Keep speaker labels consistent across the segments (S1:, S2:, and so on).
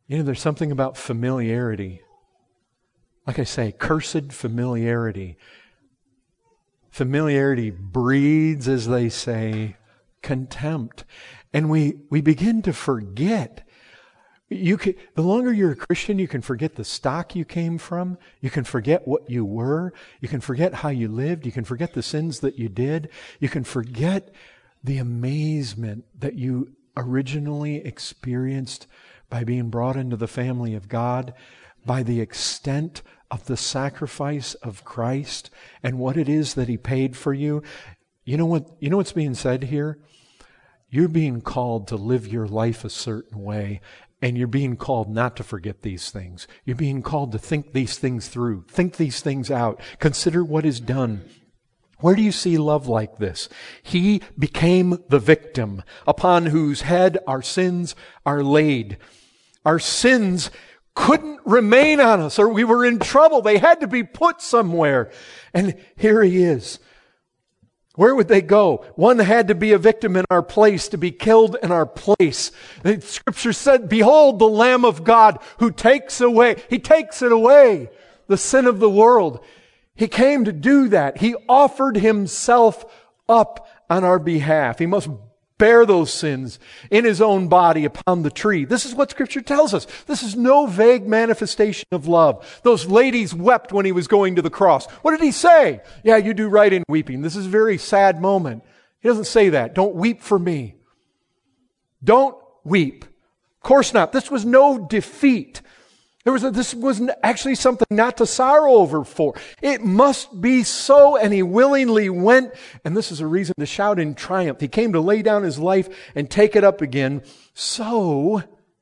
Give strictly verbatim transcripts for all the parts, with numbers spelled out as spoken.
S1: You know, there's something about familiarity. Like I say, cursed familiarity. Familiarity breeds, as they say, contempt. And we, we begin to forget. You can, the longer you're a Christian, you can forget the stock you came from. You can forget what you were. You can forget how you lived. You can forget the sins that you did. You can forget the amazement that you originally experienced by being brought into the family of God, by the extent of the sacrifice of Christ and what it is that He paid for you. You know what, you know what's being said here? You're being called to live your life a certain way, and you're being called not to forget these things. You're being called to think these things through, think these things out, consider what is done. Where do you see love like this? He became the victim upon whose head our sins are laid. Our sins couldn't remain on us, or we were in trouble. They had to be put somewhere. And here He is. Where would they go? One had to be a victim in our place, to be killed in our place. The Scripture said, behold the Lamb of God who takes away, He takes it away, the sin of the world. He came to do that. He offered Himself up on our behalf. He must bear those sins in His own body upon the tree. This is what Scripture tells us. This is no vague manifestation of love. Those ladies wept when He was going to the cross. What did He say? Yeah, you do right in weeping. This is a very sad moment. He doesn't say that. Don't weep for me. Don't weep. Of course not. This was no defeat. There was a, this was actually something not to sorrow over for. It must be so, and He willingly went. And this is a reason to shout in triumph. He came to lay down His life and take it up again. So,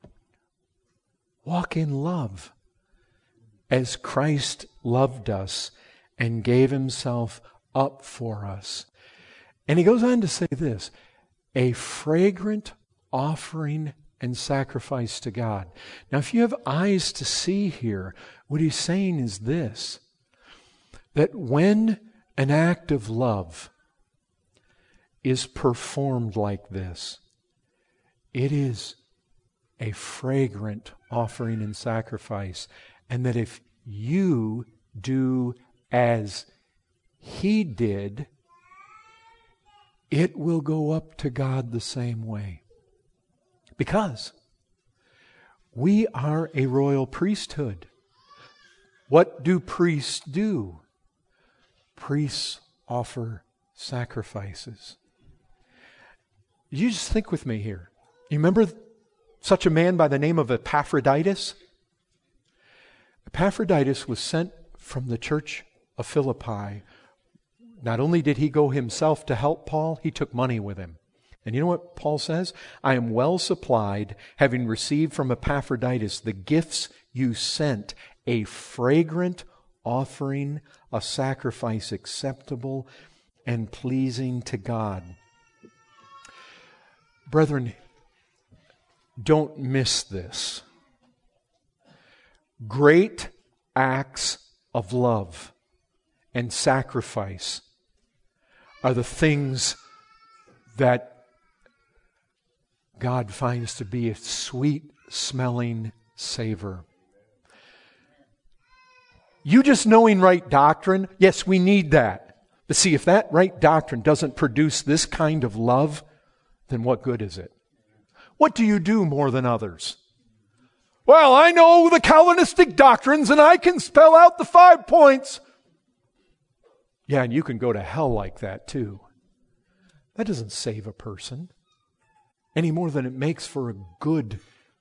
S1: walk in love as Christ loved us and gave Himself up for us. And He goes on to say this, a fragrant offering and sacrifice to God. Now, if you have eyes to see here, what He's saying is this, that when an act of love is performed like this, it is a fragrant offering and sacrifice, and that if you do as He did, it will go up to God the same way. Because we are a royal priesthood. What do priests do? Priests offer sacrifices. You just think with me here. You remember such a man by the name of Epaphroditus? Epaphroditus was sent from the church of Philippi. Not only did he go himself to help Paul, he took money with him. And you know what Paul says? I am well supplied, having received from Epaphroditus the gifts you sent, a fragrant offering, a sacrifice acceptable and pleasing to God. Brethren, don't miss this. Great acts of love and sacrifice are the things that God finds to be a sweet-smelling savor. You just knowing right doctrine, yes, we need that. But see, if that right doctrine doesn't produce this kind of love, then what good is it? What do you do more than others? Well, I know the Calvinistic doctrines and I can spell out the five points. Yeah, and you can go to hell like that too. That doesn't save a person any more than it makes for a good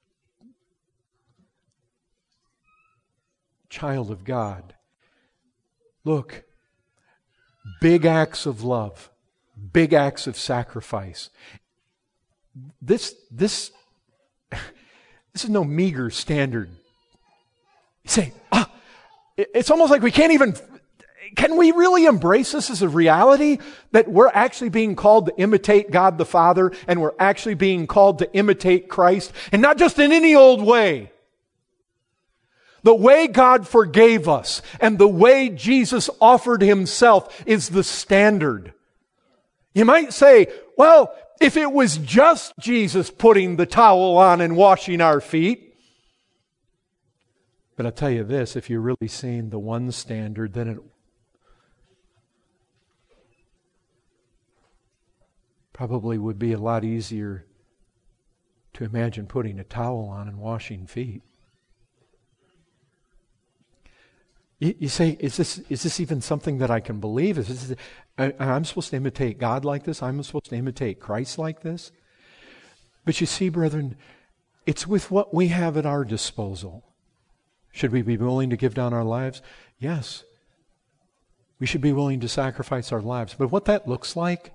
S1: child of God. Look, big acts of love, big acts of sacrifice. This, this, this is no meager standard. You say, ah, it's almost like we can't even... Can we really embrace this as a reality that we're actually being called to imitate God the Father and we're actually being called to imitate Christ, and not just in any old way? The way God forgave us and the way Jesus offered Himself is the standard. You might say, well, if it was just Jesus putting the towel on and washing our feet, But I'll tell you this, if you're really seeing the one standard, then it probably would be a lot easier to imagine putting a towel on and washing feet. You, you say, is this is this even something that I can believe? Is this, I, I'm supposed to imitate God like this? I'm supposed to imitate Christ like this? But you see, brethren, it's with what we have at our disposal. Should we be willing to give down our lives? Yes. We should be willing to sacrifice our lives. But what that looks like,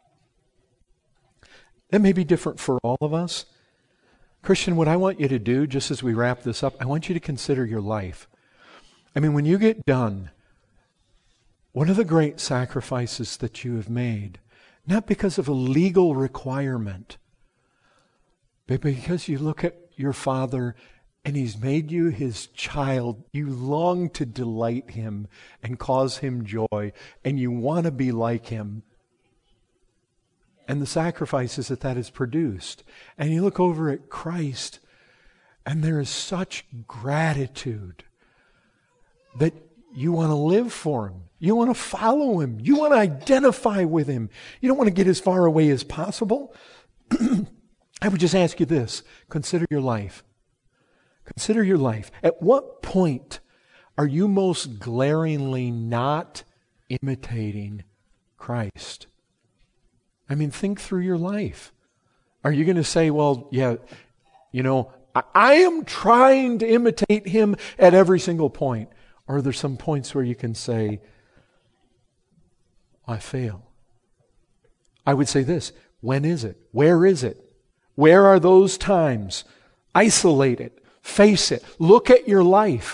S1: that may be different for all of us. Christian, what I want you to do, just as we wrap this up, I want you to consider your life. I mean, when you get done, what are the great sacrifices that you have made? Not because of a legal requirement, but because you look at your Father and He's made you His child. You long to delight Him and cause Him joy, and you want to be like Him. And the sacrifices that that has produced. And you look over at Christ, and there is such gratitude that you want to live for Him. You want to follow Him. You want to identify with Him. You don't want to get as far away as possible. I would just ask you this. Consider your life. Consider your life. At what point are you most glaringly not imitating Christ? I mean, think through your life. Are you going to say, well, yeah, you know, I, I am trying to imitate Him at every single point? Or are there some points where you can say, I fail? I would say this, when is it? Where is it? Where are those times? Isolate it. Face it. Look at your life.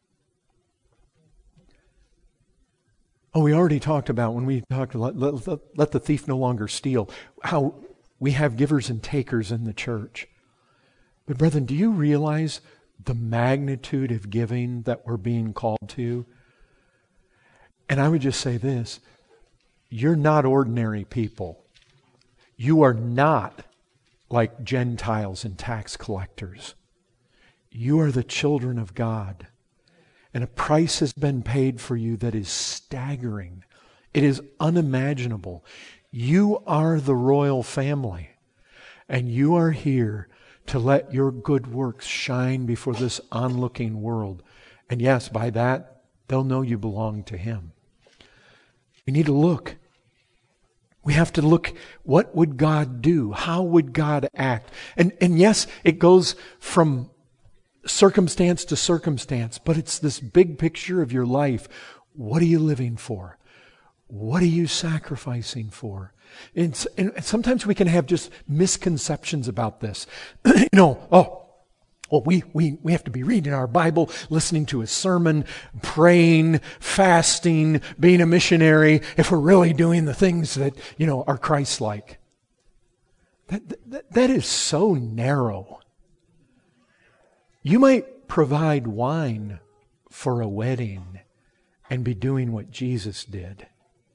S1: Oh, we already talked about when we talked about let, let, let the thief no longer steal, how we have givers and takers in the church. But brethren, do you realize the magnitude of giving that we're being called to? And I would just say this, you're not ordinary people. You are not like Gentiles and tax collectors. You are the children of God. And a price has been paid for you that is staggering. It is unimaginable. You are the royal family. And you are here to let your good works shine before this onlooking world. And yes, by that, they'll know you belong to Him. We need to look. We have to look, what would God do? How would God act? And, and yes, it goes from circumstance to circumstance, but it's this big picture of your life. What are you living for? What are you sacrificing for? And, and sometimes we can have just misconceptions about this. you know, oh, well, we, we, we have to be reading our Bible, listening to a sermon, praying, fasting, being a missionary, if we're really doing the things that, you know, are Christ-like. That, that, that is so narrow. You might provide wine for a wedding and be doing what Jesus did.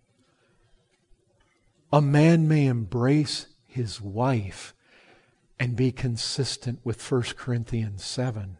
S1: A man may embrace his wife and be consistent with First Corinthians seven.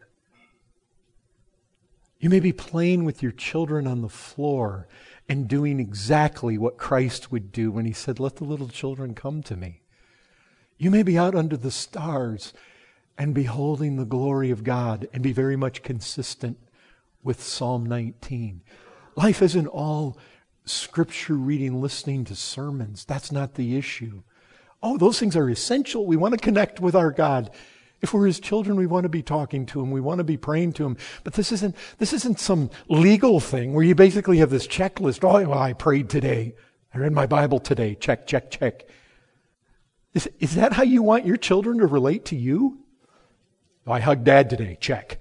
S1: You may be playing with your children on the floor and doing exactly what Christ would do when He said, let the little children come to me. You may be out under the stars and beholding the glory of God and be very much consistent with Psalm nineteen. Life isn't all scripture reading, listening to sermons. That's not the issue. Oh, those things are essential. We want to connect with our God. If we're His children, we want to be talking to Him. We want to be praying to Him. But this isn't, this isn't some legal thing where you basically have this checklist. Oh, well, I prayed today. I read my Bible today. Check, check, check. Is, is that how you want your children to relate to you? Oh, I hugged Dad today. Check.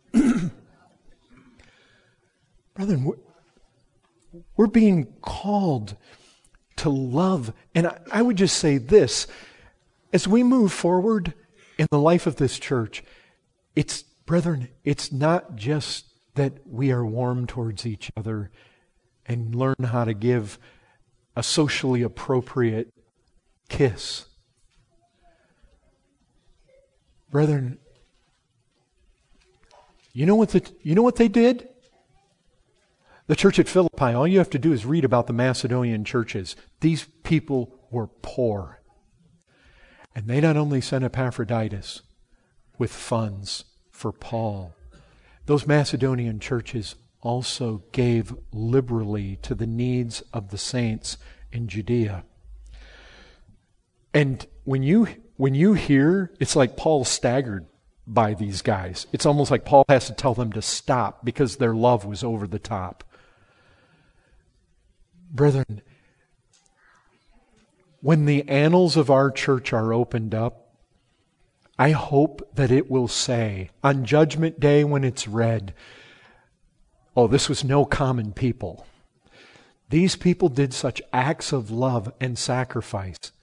S1: Brethren, we're, we're being called to love. And I, I would just say this, as we move forward in the life of this church, it's, brethren, it's not just that we are warm towards each other and learn how to give a socially appropriate kiss. Brethren, You know what the, you know what they did? The church at Philippi, all you have to do is read about the Macedonian churches. These people were poor. And they not only sent Epaphroditus with funds for Paul, those Macedonian churches also gave liberally to the needs of the saints in Judea. And when you when you hear, it's like Paul staggered by these guys. It's almost like Paul has to tell them to stop because their love was over the top. Brethren, when the annals of our church are opened up, I hope that it will say, on Judgment Day when it's read, oh, this was no common people. These people did such acts of love and sacrifice